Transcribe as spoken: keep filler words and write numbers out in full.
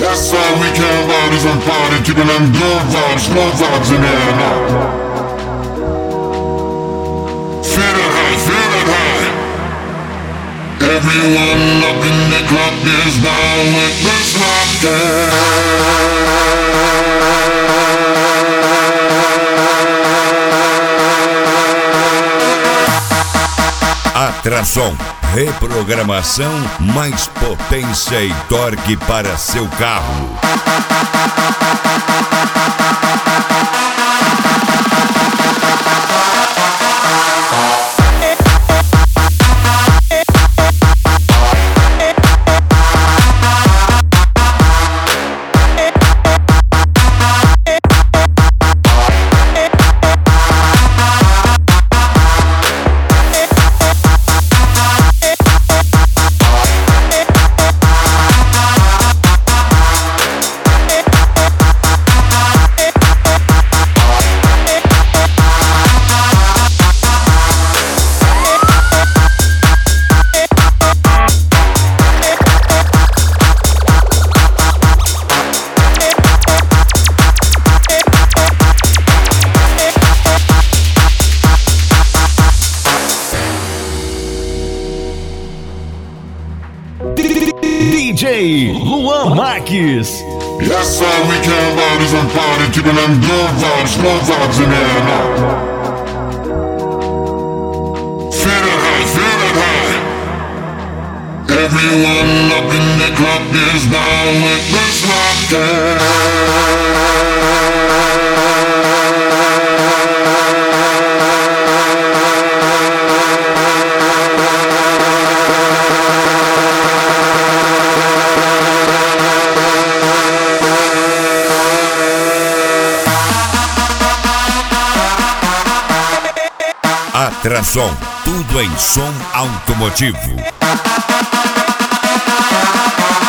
That's all we care about is one party, keeping them good vibes, good vibes in there now. Feel it high, feel it high. Everyone up in the club is down with this Atração, reprogramação, mais potência e torque para seu carro. D J Luan Marques. That's all we care about is one party, keeping them good vibes, good vibes in there now. Feel it high, feel it high. Everyone up in the club is down with this rocket. Atração, tudo em som automotivo.